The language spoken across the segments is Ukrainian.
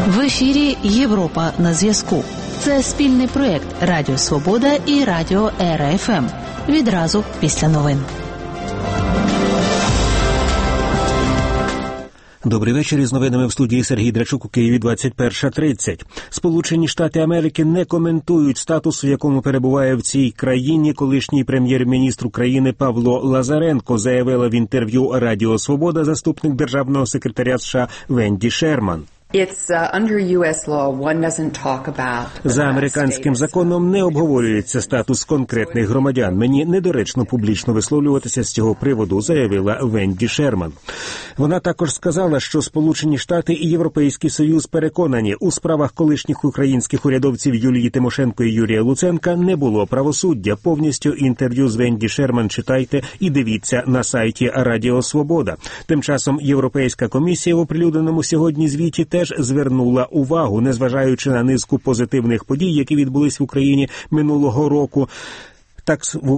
В ефірі «Європа на зв'язку». Це спільний проєкт Радіо Свобода і Радіо РФМ. Відразу після новин. Добрий вечір. Із новинами в студії Сергій Драчук у Києві 21:30. Сполучені Штати Америки не коментують статус, в якому перебуває в цій країні колишній прем'єр-міністр України Павло Лазаренко, заявила в інтерв'ю Радіо Свобода заступник державного секретаря США Венді Шерман. За американським законом не обговорюється статус конкретних громадян. Мені недоречно публічно висловлюватися з цього приводу, заявила Венді Шерман. Вона також сказала, що Сполучені Штати і Європейський Союз переконані, у справах колишніх українських урядовців Юлії Тимошенко і Юрія Луценка не було правосуддя. Повністю інтерв'ю з Венді Шерман читайте і дивіться на сайті Радіо Свобода. Тим часом Європейська комісія в оприлюдненому сьогодні звіті теж звернула увагу, незважаючи на низку позитивних подій, які відбулись в Україні минулого року. Так,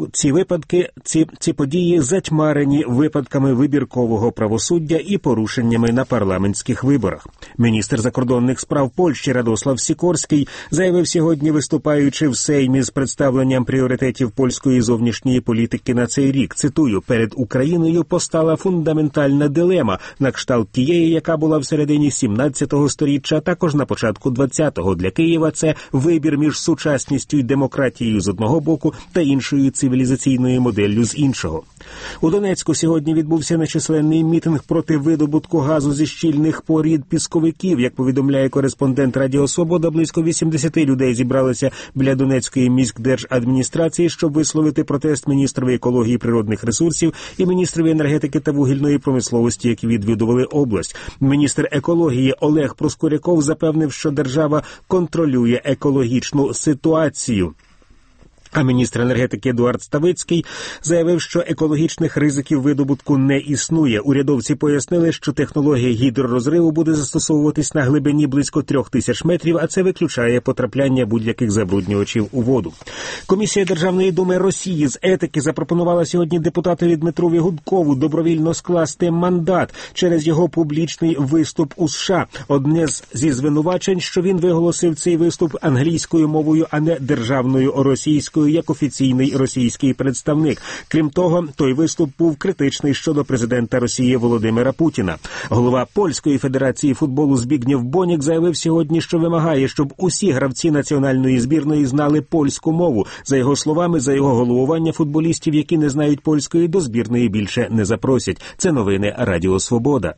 ці події затьмарені випадками вибіркового правосуддя і порушеннями на парламентських виборах. Міністр закордонних справ Польщі Радослав Сікорський заявив сьогодні, виступаючи в Сеймі з представленням пріоритетів польської зовнішньої політики на цей рік. Цитую: «Перед Україною постала фундаментальна дилема, на кшталт тієї, яка була в середині 17-го сторіччя, також на початку 20-го. Для Києва це вибір між сучасністю і демократією з одного боку та іншою цивілізаційною моделлю з іншого». У Донецьку сьогодні відбувся нечисленний мітинг проти видобутку газу зі щільних порід пісковиків. Як повідомляє кореспондент Радіо Свобода, близько 80 людей зібралися біля Донецької міськдержадміністрації, щоб висловити протест міністрові екології і природних ресурсів і міністрові енергетики та вугільної промисловості, які відвідували область. Міністр екології Олег Проскуряков запевнив, що держава контролює екологічну ситуацію. А міністр енергетики Едуард Ставицький заявив, що екологічних ризиків видобутку не існує. Урядовці пояснили, що технологія гідророзриву буде застосовуватись на глибині близько 3000 метрів, а це виключає потрапляння будь-яких забруднювачів у воду. Комісія Державної думи Росії з етики запропонувала сьогодні депутатові Дмитрові Гудкову добровільно скласти мандат через його публічний виступ у США. Одне зі звинувачень, що він виголосив цей виступ англійською мовою, а не державною російською, як офіційний російський представник. Крім того, той виступ був критичний щодо президента Росії Володимира Путіна. Голова Польської федерації футболу Збігнєв Бонік заявив сьогодні, що вимагає, щоб усі гравці національної збірної знали польську мову. За його словами, за його головування футболістів, які не знають польської, до збірної більше не запросять. Це новини Радіо Свобода.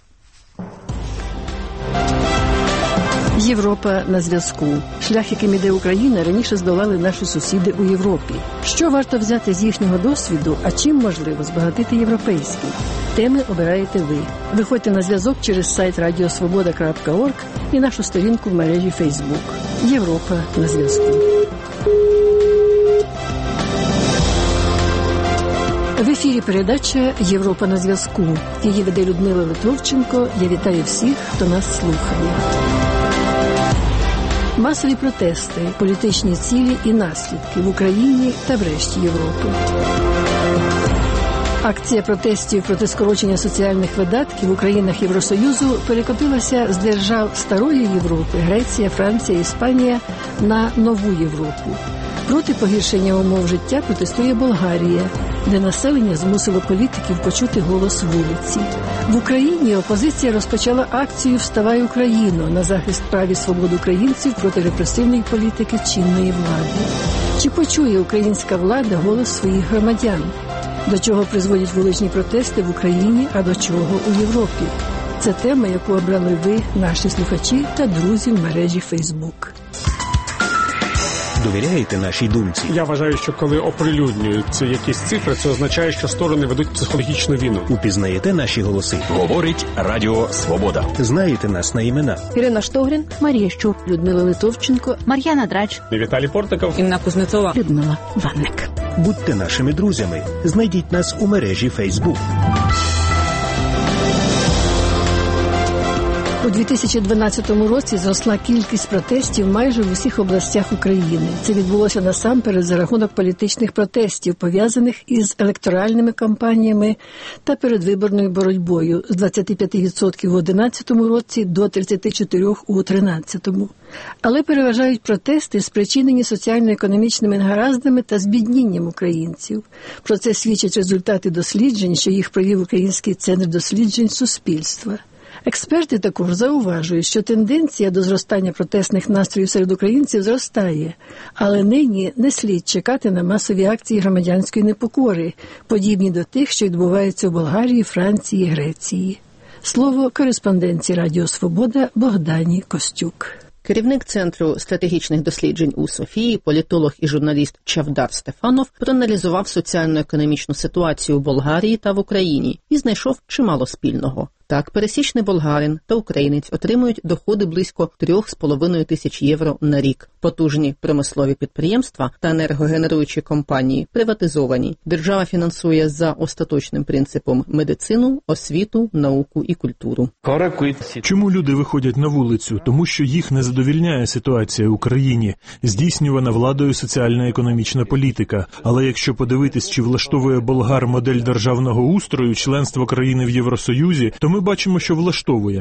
Європа на зв'язку. Шлях, яким іде Україна, раніше здолали наші сусіди у Європі. Що варто взяти з їхнього досвіду, а чим можливо збагатити європейський? Теми обираєте ви. Виходьте на зв'язок через сайт radiosvoboda.org і нашу сторінку в мережі Facebook. Європа на зв'язку. В ефірі передача «Європа на зв'язку». Її веде Людмила Литовченко. Я вітаю всіх, хто нас слухає. Масові протести, політичні цілі і наслідки в Україні та в решті Європи. Акція протестів проти скорочення соціальних видатків у країнах Євросоюзу перекотилася з держав Старої Європи – Греція, Франція, Іспанія – на Нову Європу. Проти погіршення умов життя протестує Болгарія, де населення змусило політиків почути голос вулиці. В Україні опозиція розпочала акцію «Вставай, Україно!» на захист прав і свобод українців проти репресивної політики чинної влади. Чи почує українська влада голос своїх громадян? До чого призводять вуличні протести в Україні, а до чого у Європі? Це тема, яку обрали ви, наші слухачі та друзі в мережі Facebook. Довіряєте нашій думці? Я вважаю, що коли оприлюднюються якісь цифри, це означає, що сторони ведуть психологічну війну. Упізнаєте наші голоси? Говорить Радіо Свобода. Знаєте нас на імена? Ірина Штогрін, Марія Щур, Людмила Литовченко, Мар'яна Драч, Віталій Портиков, Інна Кузнецова, Людмила Ванник. Будьте нашими друзями. Знайдіть нас у мережі Facebook. У 2012 році зросла кількість протестів майже в усіх областях України. Це відбулося насамперед за рахунок політичних протестів, пов'язаних із електоральними кампаніями та передвиборною боротьбою з 25% у 2011 році до 34% у 2013. Але переважають протести, спричинені соціально-економічними негараздами та збіднінням українців. Про це свідчать результати досліджень, що їх провів Український центр досліджень суспільства. Експерти також зауважують, що тенденція до зростання протестних настроїв серед українців зростає, але нині не слід чекати на масові акції громадянської непокори, подібні до тих, що відбуваються у Болгарії, Франції, Греції. Слово кореспонденції Радіо Свобода Богдані Костюк. Керівник Центру стратегічних досліджень у Софії, політолог і журналіст Чавдар Стефанов проаналізував соціально-економічну ситуацію у Болгарії та в Україні і знайшов чимало спільного. Так, пересічний болгарин та українець отримують доходи близько 3,5 тисяч євро на рік. Потужні промислові підприємства та енергогенеруючі компанії приватизовані. Держава фінансує за остаточним принципом медицину, освіту, науку і культуру. Чому люди виходять на вулицю? Тому що їх не задовільняє ситуація в країні, здійснювана владою соціально-економічна політика. Але якщо подивитись, чи влаштовує болгар модель державного устрою, членство країни в Євросоюзі, то ми бачимо, що влаштовує.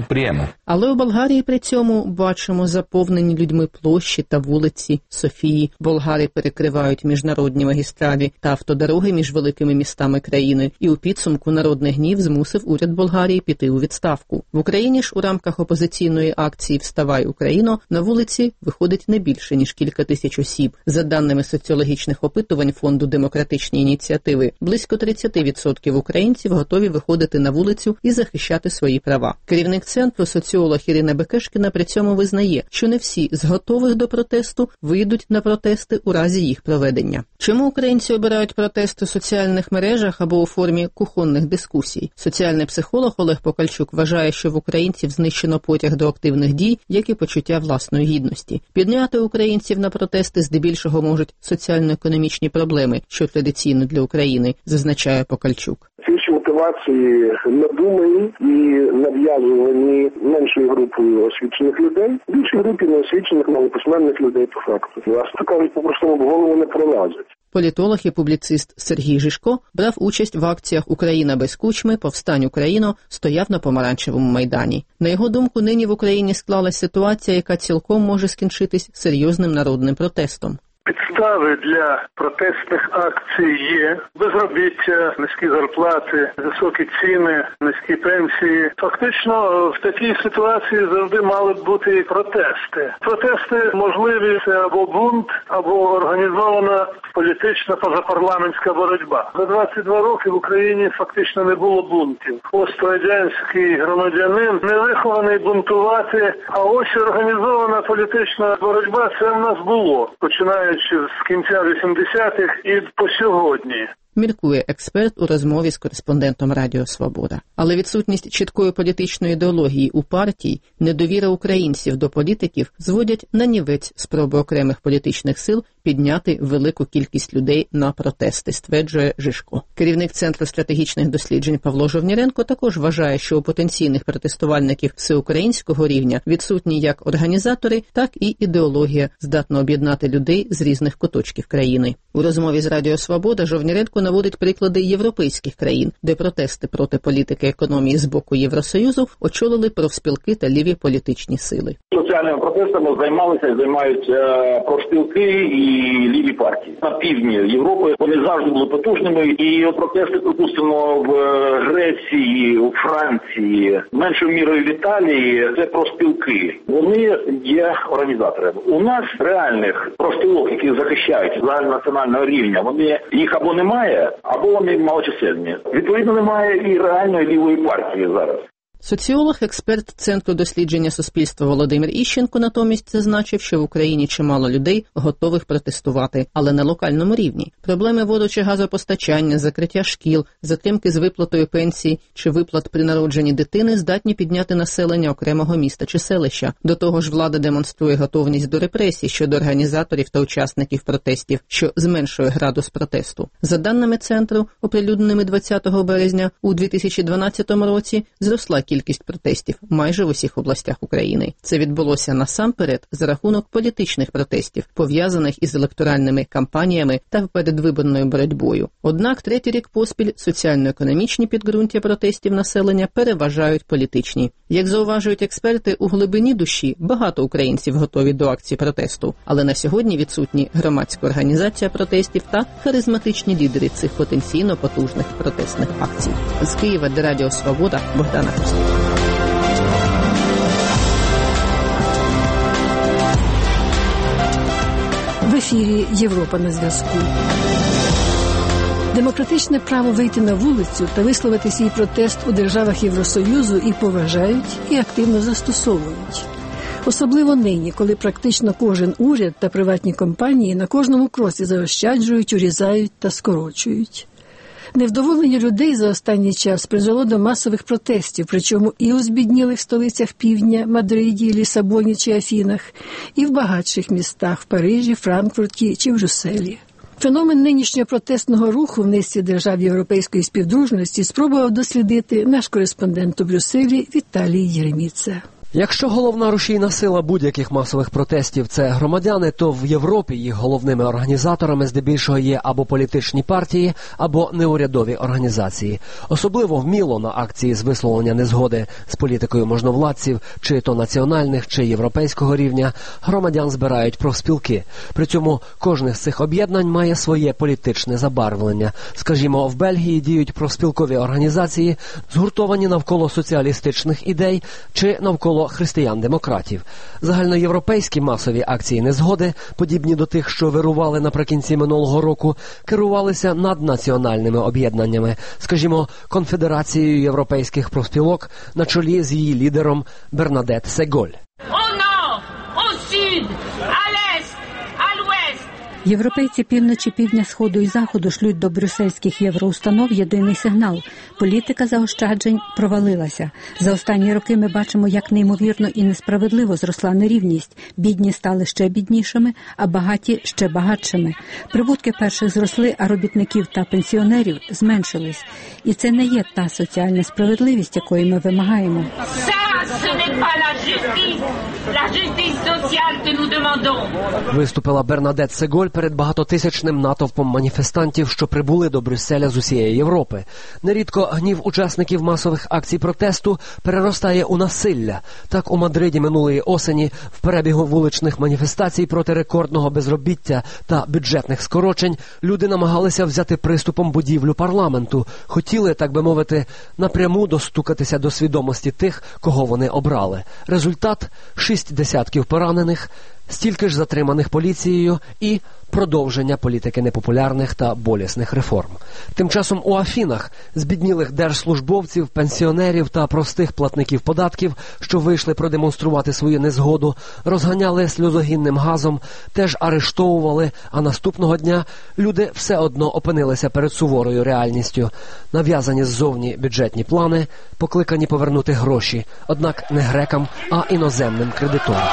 Але у Болгарії при цьому бачимо заповнені людьми площі та вулиці Софії. Болгари перекривають міжнародні магістралі та автодороги між великими містами країни. І у підсумку народний гнів змусив уряд Болгарії піти у відставку. В Україні ж у рамках опозиційної акції «Вставай, Україно» на вулиці виходить не більше, ніж кілька тисяч осіб. За даними соціологічних опитувань Фонду демократичні ініціативи, близько 30% українців готові виходити на вулицю і захищати свої права. Керівник центру, соціолог Ірина Бекешкіна, при цьому визнає, що не всі з готових до протесту вийдуть на протести у разі їх проведення. Чому українці обирають протести у соціальних мережах або у формі кухонних дискусій? Соціальний психолог Олег Покальчук вважає, що в українців знищено потяг до активних дій, як і почуття власної гідності. Підняти українців на протести здебільшого можуть соціально-економічні проблеми, що традиційно для України, зазначає Покальчук. Ці мотивації надумані і нав'язувані меншою групою освічених людей, більшій групі неосвічених, малописьменних людей по факту. А кажуть, по-простому в голову не пролазить. Політолог і публіцист Сергій Жишко брав участь в акціях «Україна без кучми», «Повстань Україно», стояв на Помаранчевому майдані. На його думку, нині в Україні склалась ситуація, яка цілком може скінчитись серйозним народним протестом. Підстави для протестних акцій є. Безробіття, низькі зарплати, високі ціни, низькі пенсії. Фактично в такій ситуації завжди мали б бути і протести. Протести можливі це або бунт, або організована політична позапарламентська боротьба. За 22 роки в Україні фактично не було бунтів. Пострадянський громадянин не вихований бунтувати, а ось організована політична боротьба це в нас було, починаючи з кінця 80-х і по сьогодні. Міркує експерт у розмові з кореспондентом Радіо Свобода. Але відсутність чіткої політичної ідеології у партії, недовіра українців до політиків зводять на нівець спроби окремих політичних сил підняти велику кількість людей на протести, стверджує Жишко. Керівник Центру стратегічних досліджень Павло Жовніренко також вважає, що у потенційних протестувальників всеукраїнського рівня відсутні як організатори, так і ідеологія, здатна об'єднати людей з різних куточків країни. У розмові з Радіо Свобода Жовніренко наводить приклади європейських країн, де протести проти політики економії з боку Євросоюзу очолили профспілки та ліві політичні сили. Соціальними протестами займалися і займають профспілки і ліві партії. На півдні Європи вони завжди були потужними, і протести, припустимо, в Греції, у Франції, меншою мірою в Італії, це профспілки. Вони є організаторами. У нас реальних профспілок, які захищають загальнонаціонального рівня, вони їх або немає, або вони малочисельні. Відповідно, немає і реальної лівої партії зараз. Соціолог, експерт Центру дослідження суспільства Володимир Іщенко натомість зазначив, що в Україні чимало людей готових протестувати, але на локальному рівні. Проблеми воду- чи газопостачання, закриття шкіл, затримки з виплатою пенсії чи виплат при народженні дитини здатні підняти населення окремого міста чи селища. До того ж, влада демонструє готовність до репресій щодо організаторів та учасників протестів, що зменшує градус протесту. За даними Центру, оприлюдненими 20 березня у 2012 році, зросла кількість протестів майже в усіх областях України. Це відбулося насамперед за рахунок політичних протестів, пов'язаних із електоральними кампаніями та передвиборною боротьбою. Однак третій рік поспіль соціально-економічні підґрунтя протестів населення переважають політичні. Як зауважують експерти, у глибині душі багато українців готові до акцій протесту, але на сьогодні відсутні громадська організація протестів та харизматичні лідери цих потенційно потужних протестних акцій. З Києва для Радіо Свобода, Богдана Костюк. В ефірі «Європа на зв'язку». Демократичне право вийти на вулицю та висловити свій протест у державах Євросоюзу і поважають, і активно застосовують. Особливо нині, коли практично кожен уряд та приватні компанії на кожному кроці заощаджують, урізають та скорочують. Невдоволення людей за останній час призвело до масових протестів, причому і у збіднілих столицях півдня – Мадриді, Лісабоні чи Афінах, і в багатших містах – в Парижі, Франкфурті чи в Брюсселі. Феномен нинішнього протестного руху в низці держав європейської співдружності спробував дослідити наш кореспондент у Брюсселі Віталій Єреміца. Якщо головна рушійна сила будь-яких масових протестів – це громадяни, то в Європі їх головними організаторами здебільшого є або політичні партії, або неурядові організації. Особливо вміло на акції з висловлення незгоди з політикою можновладців, чи то національних, чи європейського рівня, громадян збирають профспілки. При цьому кожне з цих об'єднань має своє політичне забарвлення. Скажімо, в Бельгії діють профспілкові організації, згуртовані навколо соціалістичних ідей чи навколо християн-демократів. Загальноєвропейські масові акції незгоди, подібні до тих, що вирували наприкінці минулого року, керувалися наднаціональними об'єднаннями, скажімо, Конфедерацією європейських профспілок на чолі з її лідером Бернадет Сеголь. Європейці півночі, півдня, сходу і заходу шлють до брюссельських євроустанов єдиний сигнал. Політика заощаджень провалилася. За останні роки ми бачимо, як неймовірно і несправедливо зросла нерівність. Бідні стали ще біднішими, а багаті ще багатшими. Прибутки перших зросли, а робітників та пенсіонерів зменшились. І це не є та соціальна справедливість, якої ми вимагаємо. Виступила Бернадет Сеголь перед багатотисячним натовпом маніфестантів, що прибули до Брюсселя з усієї Європи. Нерідко гнів учасників масових акцій протесту переростає у насилля. Так у Мадриді минулої осені в перебігу вуличних маніфестацій проти рекордного безробіття та бюджетних скорочень люди намагалися взяти приступом будівлю парламенту. Хотіли, так би мовити, напряму достукатися до свідомості тих, кого вони обрали. Результат – 60 поранених, стільки ж затриманих поліцією і продовження політики непопулярних та болісних реформ. Тим часом у Афінах збіднілих держслужбовців, пенсіонерів та простих платників податків, що вийшли продемонструвати свою незгоду, розганяли сльозогінним газом, теж арештовували, а наступного дня люди все одно опинилися перед суворою реальністю. Нав'язані ззовні бюджетні плани, покликані повернути гроші, однак не грекам, а іноземним кредиторам.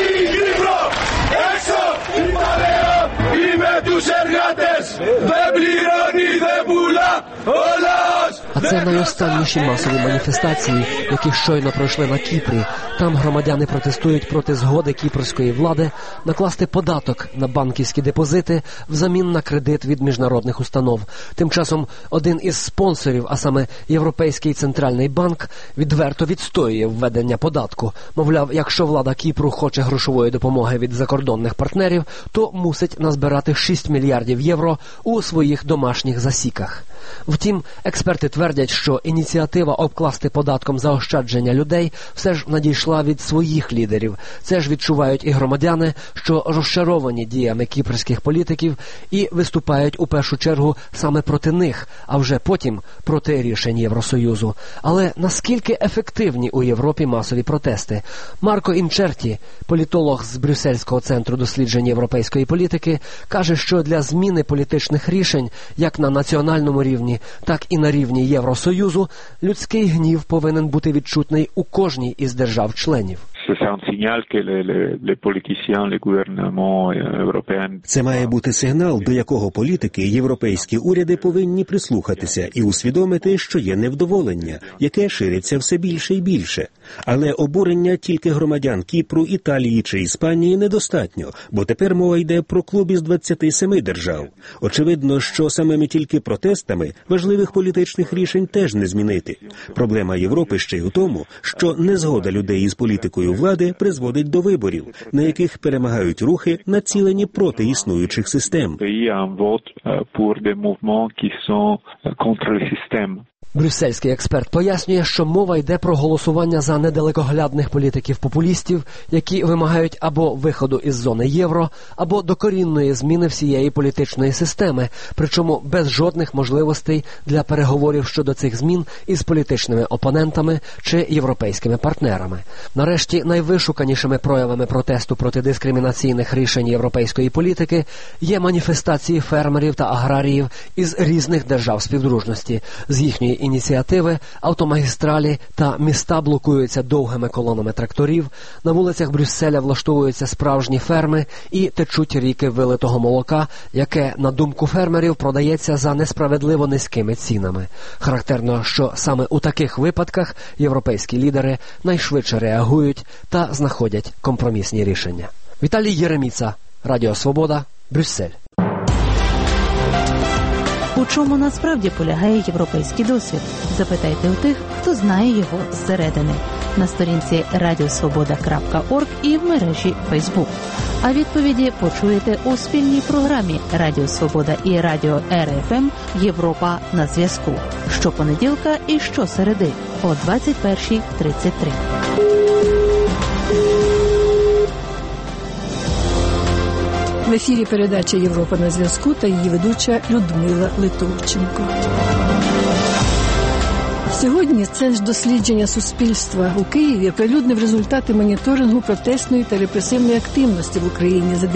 А це найостанніші масові маніфестації, які щойно пройшли на Кіпрі. Там громадяни протестують проти згоди кіпрської влади накласти податок на банківські депозити взамін на кредит від міжнародних установ. Тим часом один із спонсорів, а саме Європейський центральний банк, відверто відстоює введення податку. Мовляв, якщо влада Кіпру хоче грошової допомоги від закордонних партнерів, то мусить назбирати 6 мільярдів євро у своїх домашніх засіках. Втім, експерти твердять, що ініціатива обкласти податком заощадження людей все ж надійшла від своїх лідерів. Це ж відчувають і громадяни, що розчаровані діями кіпрських політиків і виступають у першу чергу саме проти них, а вже потім проти рішень Євросоюзу. Але наскільки ефективні у Європі масові протести? Марко Інчерті, політолог з Брюссельського центру досліджень європейської політики, каже, що для зміни політичних рішень, як на національному рівні, так і на рівні Євросоюзу, людський гнів повинен бути відчутний у кожній із держав-членів. Це має бути сигнал, до якого політики, європейські уряди повинні прислухатися і усвідомити, що є невдоволення, яке шириться все більше і більше. Але обурення тільки громадян Кіпру, Італії чи Іспанії недостатньо, бо тепер мова йде про клуб із 27 держав. Очевидно, що самими тільки протестами важливих політичних рішень теж не змінити. Проблема Європи ще й у тому, що незгода людей із політикою влади призводить до виборів, на яких перемагають рухи, націлені проти існуючих систем. Брюссельський експерт пояснює, що мова йде про голосування за недалекоглядних політиків-популістів, які вимагають або виходу із зони євро, або докорінної зміни всієї політичної системи, причому без жодних можливостей для переговорів щодо цих змін із політичними опонентами чи європейськими партнерами. Нарешті, найвишуканішими проявами протесту проти дискримінаційних рішень європейської політики є маніфестації фермерів та аграріїв із різних держав співдружності. З їхньої ініціативи автомагістралі та міста блокуються довгими колонами тракторів, на вулицях Брюсселя влаштовуються справжні ферми і течуть ріки вилитого молока, яке, на думку фермерів, продається за несправедливо низькими цінами. Характерно, що саме у таких випадках європейські лідери найшвидше реагують та знаходять компромісні рішення. Віталій Єреміца, Радіо Свобода, Брюссель. У чому насправді полягає європейський досвід? Запитайте у тих, хто знає його зсередини. На сторінці radiosvoboda.org і в мережі Facebook. А відповіді почуєте у спільній програмі Радіо Свобода і Радіо РФМ «Європа на зв'язку» щопонеділка і щосереди о 21:33. В ефірі передача «Європа на зв'язку» та її ведуча Людмила Литовченко. Сьогодні Центр дослідження суспільства у Києві оприлюднив результати моніторингу протестної та репресивної активності в Україні за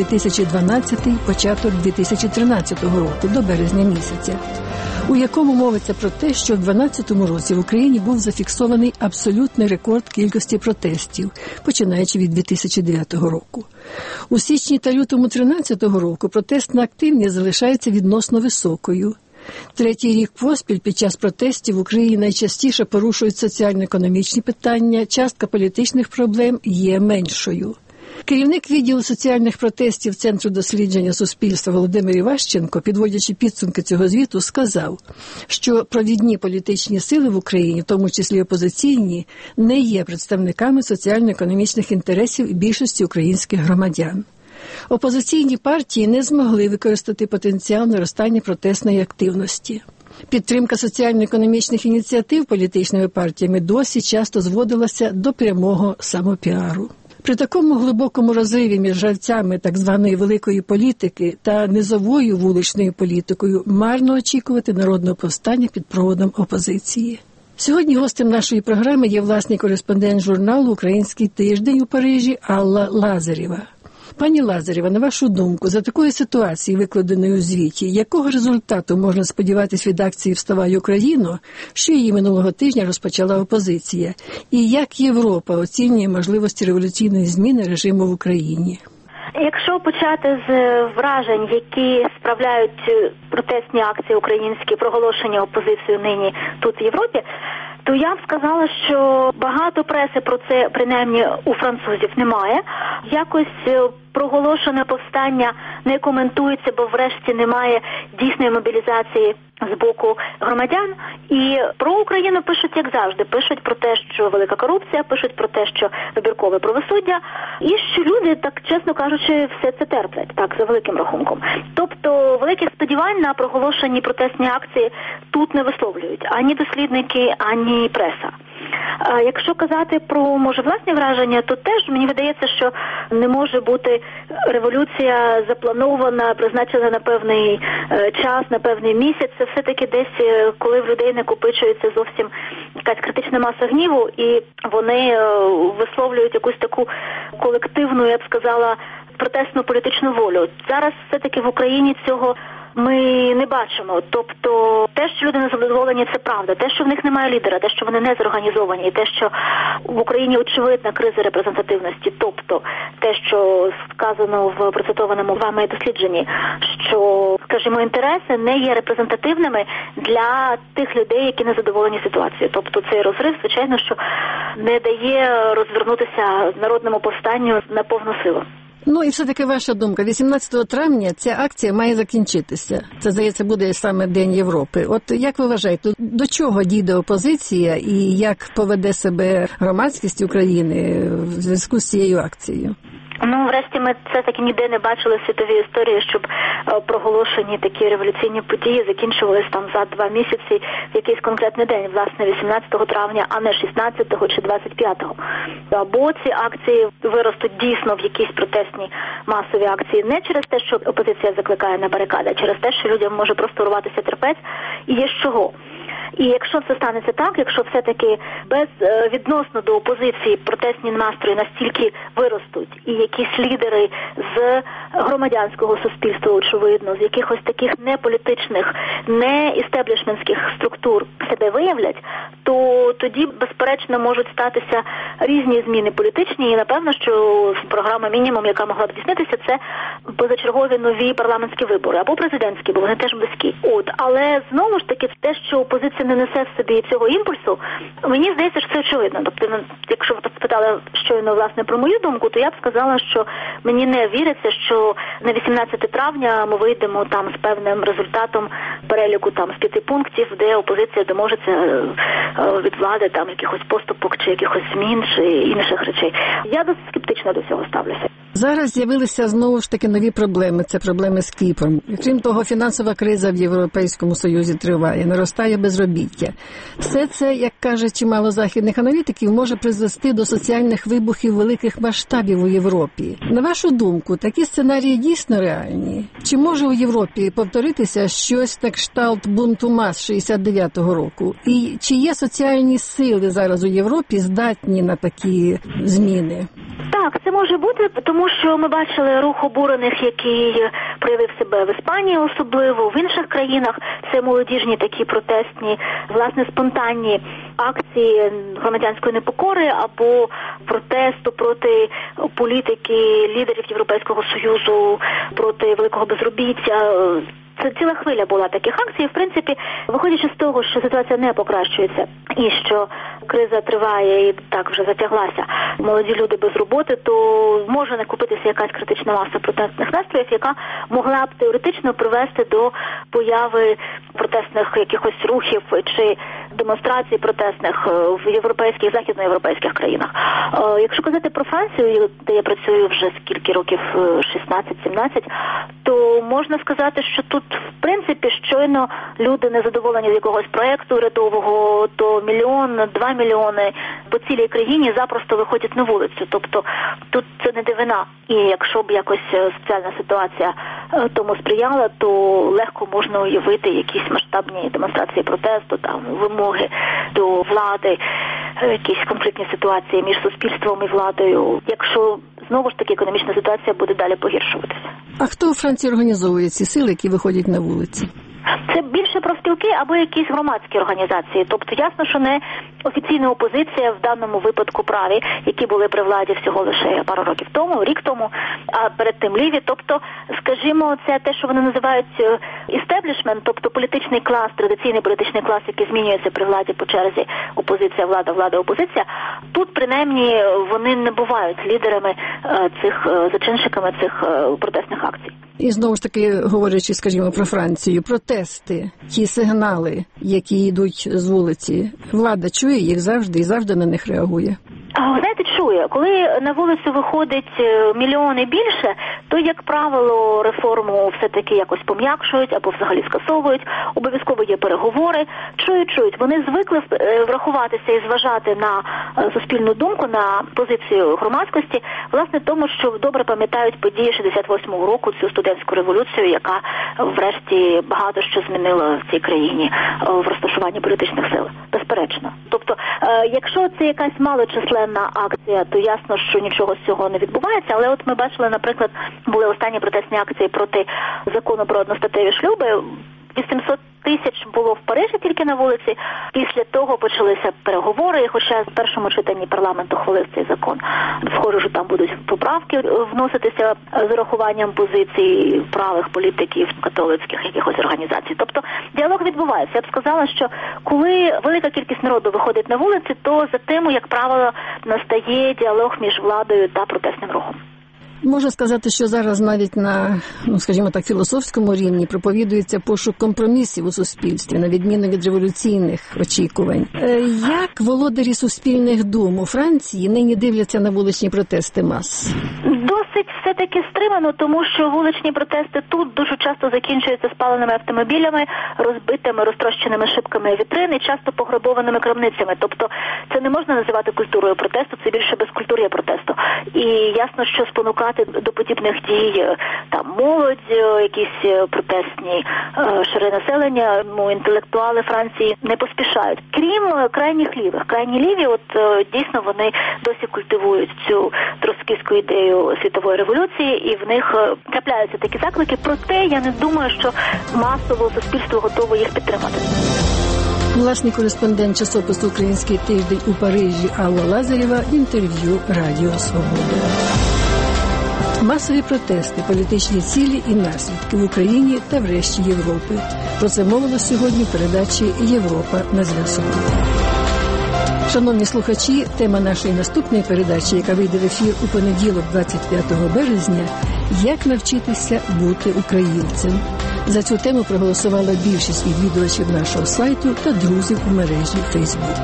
2012 – початок 2013 року, до березня місяця, у якому мовиться про те, що в 2012 році в Україні був зафіксований абсолютний рекорд кількості протестів, починаючи від 2009 року. У січні та лютому 2013 року протестна активність залишається відносно високою. Третій рік поспіль під час протестів в Україні найчастіше порушують соціально-економічні питання, частка політичних проблем є меншою. Керівник відділу соціальних протестів Центру дослідження суспільства Володимир Іващенко, підводячи підсумки цього звіту, сказав, що провідні політичні сили в Україні, в тому числі опозиційні, не є представниками соціально-економічних інтересів більшості українських громадян. Опозиційні партії не змогли використати потенціал наростання протестної активності. Підтримка соціально-економічних ініціатив політичними партіями досі часто зводилася до прямого самопіару. При такому глибокому розриві між гравцями так званої великої політики та низовою вуличною політикою марно очікувати народного повстання під проводом опозиції. Сьогодні гостем нашої програми є власний кореспондент журналу «Український тиждень» у Парижі Алла Лазарєва. Пані Лазарєва, на вашу думку, за такої ситуації, викладеної у звіті, якого результату можна сподіватись від акції «Вставай, Україно», що її минулого тижня розпочала опозиція, і як Європа оцінює можливості революційної зміни режиму в Україні? Якщо почати з вражень, які справляють протестні акції українські, проголошення опозицією нині тут в Європі, то я б сказала, що багато преси про це, принаймні, у французів немає. Якось проголошене повстання не коментується, бо врешті немає дійсної мобілізації з боку громадян. І про Україну пишуть, як завжди. Пишуть про те, що велика корупція, пишуть про те, що вибіркове правосуддя, і що люди, так чесно кажучи, все це терплять, так, за великим рахунком. Тобто великих сподівань на проголошені протестні акції тут не висловлюють ані дослідники, ані преса. А якщо казати про, може, власні враження, то теж мені видається, що не може бути революція запланована, призначена на певний час, на певний місяць. Це все-таки десь, коли в людей накопичується зовсім якась критична маса гніву, і вони висловлюють якусь таку колективну, я б сказала, протестну політичну волю. Зараз все-таки в Україні цього ми не бачимо. Тобто те, що люди незадоволені, це правда. Те, що в них немає лідера, те, що вони не зорганізовані, і те, що в Україні очевидна криза репрезентативності, тобто те, що сказано в процитованому вами дослідженні, що, скажімо, інтереси не є репрезентативними для тих людей, які не задоволені ситуацією. Тобто цей розрив, звичайно, що не дає розвернутися народному повстанню на повну силу. Ну і все-таки ваша думка, 18 травня ця акція має закінчитися. Це, здається, буде саме День Європи. От як ви вважаєте, до чого дійде опозиція і як поведе себе громадськість України в зв'язку з цією акцією? Ну, врешті, ми все-таки ніде не бачили в світовій історії, щоб проголошені такі революційні події закінчувались там за 2 місяці в якийсь конкретний день, власне, 18 травня, а не 16 чи 25-го. Або ці акції виростуть дійсно в якісь протестні масові акції не через те, що опозиція закликає на барикади, а через те, що людям може просто урватися терпець і є з чого. І якщо це станеться так, якщо все-таки безвідносно до опозиції протестні настрої настільки виростуть, і якісь лідери з громадянського суспільства, очевидно, з якихось таких неполітичних, не істеблішментських структур себе виявлять, то тоді, безперечно, можуть статися різні зміни політичні, і, напевно, що програма «Мінімум», яка могла б здійснитися, це позачергові нові парламентські вибори, або президентські, бо вони теж близькі. Але, знову ж таки, те, що опозиція не несе в собі цього імпульсу, мені здається, що це очевидно. Тобто, якщо ви спитали щойно, власне, про мою думку, то я б сказала, що мені не віриться, що на 18 травня ми вийдемо там з певним результатом переліку там з 5 пунктів, де опозиція доможеться від влади там якихось поступок чи якихось змін чи інших речей. Я досить скептично до цього ставлюся. Зараз з'явилися знову ж таки нові проблеми. Це проблеми з Кіпром. Крім того, фінансова криза в Європейському Союзі триває, наростає безробіття. Все це, як каже чимало західних аналітиків, може призвести до соціальних вибухів великих масштабів у Європі. На вашу думку, такі сценарії дійсно реальні? Чи може у Європі повторитися щось на кшталт бунту мас 69-го року? І чи є соціальні сили зараз у Європі здатні на такі зміни? Так, це може бути, тому що ми бачили рух обурених, який проявив себе в Іспанії особливо, в інших країнах. Це молодіжні такі протестні, власне, спонтанні акції громадянської непокори або протесту проти політики лідерів Європейського Союзу, проти великого безробіття. Це ціла хвиля була таких акцій. В принципі, виходячи з того, що ситуація не покращується і що криза триває і так вже затяглася, молоді люди без роботи, то може накопитися якась критична маса протестних настроїв, яка могла б теоретично привести до появи протестних якихось рухів чи демонстрацій протестних в європейських, західноєвропейських країнах. Якщо казати про Францію, де я працюю вже скільки років, 16-17, то можна сказати, що тут, в принципі, щойно люди незадоволені від якогось проєкту урядового, то 1 мільйон, 2 мільйони по цілій країні запросто виходять на вулицю. Тобто тут це не дивина. І якщо б якось соціальна ситуація тому сприяла, то легко можна уявити якісь масштабні демонстрації протесту, там вимоги до влади, якісь конфліктні ситуації між суспільством і владою, якщо знову ж таки економічна ситуація буде далі погіршуватися. А хто у Франції організовує ці сили, які виходять на вулиці? Це більше профспілки або якісь громадські організації. Тобто ясно, що не офіційна опозиція в даному випадку праві, які були при владі всього лише пару років тому, рік тому, а перед тим ліві. Тобто, скажімо, це те, що вони називають істеблішмент, тобто політичний клас, традиційний політичний клас, який змінюється при владі по черзі опозиція, влада, влада, опозиція. Тут, принаймні, вони не бувають лідерами цих, зачинщиками цих протестних акцій. І знову ж таки, говорячи, скажімо, про Францію, протести, ті сигнали, які йдуть з вулиці, влада чує їх завжди і завжди на них реагує? Знаєте, чує. Коли на вулицю виходить мільйони більше, то, як правило, реформу все-таки якось пом'якшують або взагалі скасовують. Обов'язково є переговори. Чують. Вони звикли врахуватися і зважати на суспільну думку, на позицію громадськості, власне, тому, що добре пам'ятають події 68-го року, цю студентську революцію, яка, врешті, багато що змінила в цій країні в розташуванні політичних сил. Безперечно. Тобто, якщо це якась малочисленна акція, то ясно, що нічого з цього не відбувається, але от ми бачили, наприклад, були останні протестні акції проти закону про одностатеві шлюби. 800 тисяч було в Парижі тільки на вулиці. Після того почалися переговори, хоча в першому читанні парламент ухвалив цей закон. Схоже, що там будуть поправки вноситися з урахуванням позицій правих політиків, католицьких якихось організацій. Тобто діалог відбувається. Я б сказала, що коли велика кількість народу виходить на вулиці, то за тим, як правило, настає діалог між владою та протестним рухом. Можна сказати, що зараз навіть на, скажімо так, філософському рівні проповідується пошук компромісів у суспільстві, на відміну від революційних очікувань. Як володарі суспільних дум у Франції нині дивляться на вуличні протести мас? Досить все-таки стримано, тому що вуличні протести тут дуже часто закінчуються спаленими автомобілями, розбитими, розтрощеними шибками вітрин і часто пограбованими крамницями. Тобто це не можна називати культурою протесту, це більше безкультур'я протесту. І ясно, що спонукати до подібних дій там молодь, якісь протестні шари населення, інтелектуали Франції не поспішають. Крім крайніх лівих. Крайні ліві, дійсно вони досі культивують цю троцкістську ідею світової революції, і в них трапляються такі заклики. Проте я не думаю, що масово суспільство готове їх підтримати. Власний кореспондент часопису «Український тиждень» у Парижі Алла Лазарєва в інтерв'ю Радіо Свобода. Масові протести, політичні цілі і наслідки в Україні та в решті Європи. Про це мовило сьогодні в передачі «Європа на зв'язку». Шановні слухачі, тема нашої наступної передачі, яка вийде в ефір у понеділок 25 березня – «Як навчитися бути українцем?». За цю тему проголосувала більшість відвідувачів нашого сайту та друзів у мережі Facebook.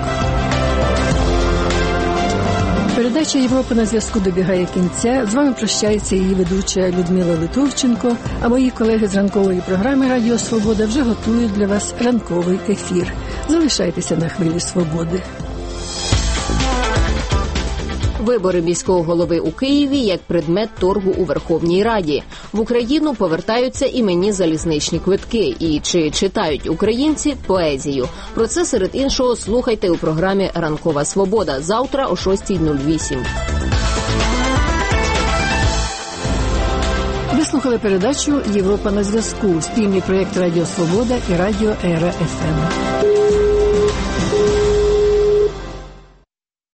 Передача «Європа на зв'язку» добігає кінця. З вами прощається її ведуча Людмила Литовченко, а мої колеги з ранкової програми «Радіо Свобода» вже готують для вас ранковий ефір. Залишайтеся на хвилі свободи. Вибори міського голови у Києві як предмет торгу у Верховній Раді. В Україну повертаються іменні залізничні квитки. І чи читають українці поезію? Про це, серед іншого, слухайте у програмі «Ранкова свобода» завтра о 6:08. Ви слухали передачу «Європа на зв'язку» – спільний проєкт «Радіо Свобода» і «Радіо Ера ФМ».